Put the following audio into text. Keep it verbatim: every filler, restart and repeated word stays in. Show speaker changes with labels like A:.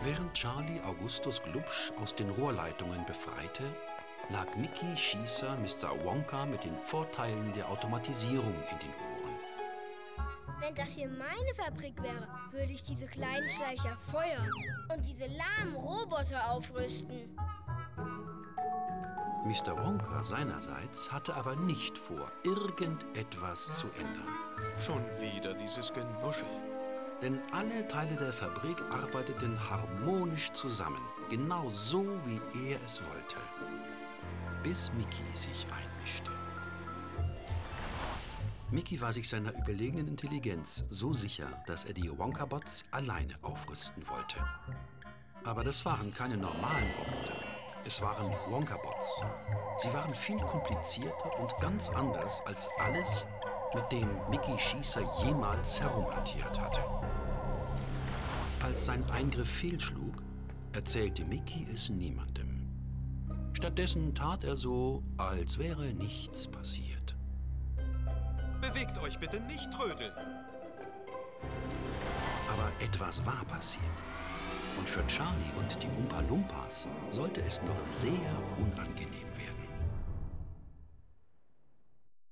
A: Während Charlie Augustus Glubsch aus den Rohrleitungen befreite, lag Mickey Schießer Mister Wonka mit den Vorteilen der Automatisierung in den Ohren.
B: Wenn das hier meine Fabrik wäre, würde ich diese kleinen Schleicher feuern und diese lahmen Roboter aufrüsten.
A: Mister Wonka seinerseits hatte aber nicht vor, irgendetwas zu ändern.
C: Schon wieder dieses Genuschel.
A: Denn alle Teile der Fabrik arbeiteten harmonisch zusammen, genau so, wie er es wollte. Bis Mickey sich einmischte. Mickey war sich seiner überlegenen Intelligenz so sicher, dass er die Wonka-Bots alleine aufrüsten wollte. Aber das waren keine normalen Roboter. Es waren Wonka-Bots. Sie waren viel komplizierter und ganz anders als alles, mit dem Mickey Schießer jemals herumhantiert hatte. Als sein Eingriff fehlschlug, erzählte Mickey es niemandem. Stattdessen tat er so, als wäre nichts passiert.
C: Bewegt euch bitte nicht, Trödel.
A: Aber etwas war passiert. Und für Charlie und die Umpa Lumpas sollte es noch sehr unangenehm werden.